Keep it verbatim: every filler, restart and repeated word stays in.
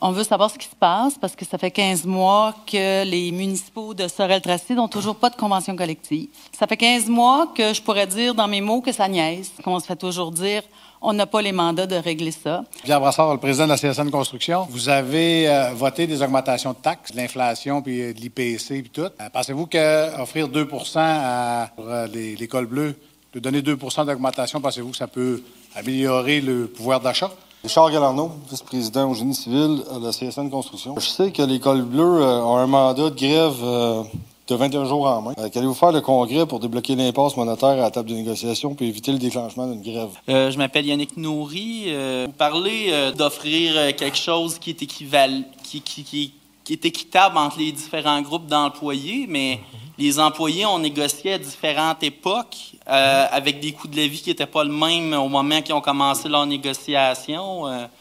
On veut savoir ce qui se passe parce que ça fait quinze mois que les municipaux de Sorel-Tracy n'ont toujours pas de convention collective. Ça fait quinze mois que je pourrais dire dans mes mots que ça niaise, qu'on se fait toujours dire on n'a pas les mandats de régler ça. Pierre Brassard, le président de la C S N Construction. Vous avez euh, voté des augmentations de taxes, de l'inflation puis euh, de l'I P C puis tout. Euh, pensez-vous qu'offrir deux pour cent à pour, euh, les, les cols bleus, de donner deux pour cent d'augmentation, pensez-vous que ça peut améliorer le pouvoir d'achat? Richard Galarneau, vice-président au génie civil de la C S N Construction. Je sais que les cols bleus euh, ont un mandat de grève euh, de vingt et un jours en main. Euh, Qu'allez-vous faire le congrès pour débloquer l'impasse monétaire à la table de négociation puis éviter le déclenchement d'une grève? Euh, je m'appelle Yannick Nourry. Euh, vous parlez euh, d'offrir euh, quelque chose qui est équivalent, qui, qui, qui, qui est équitable entre les différents groupes d'employés, mais les employés ont négocié à différentes époques euh, avec des coûts de la vie qui n'étaient pas le même au moment qu'ils ont commencé leur négociation. Euh,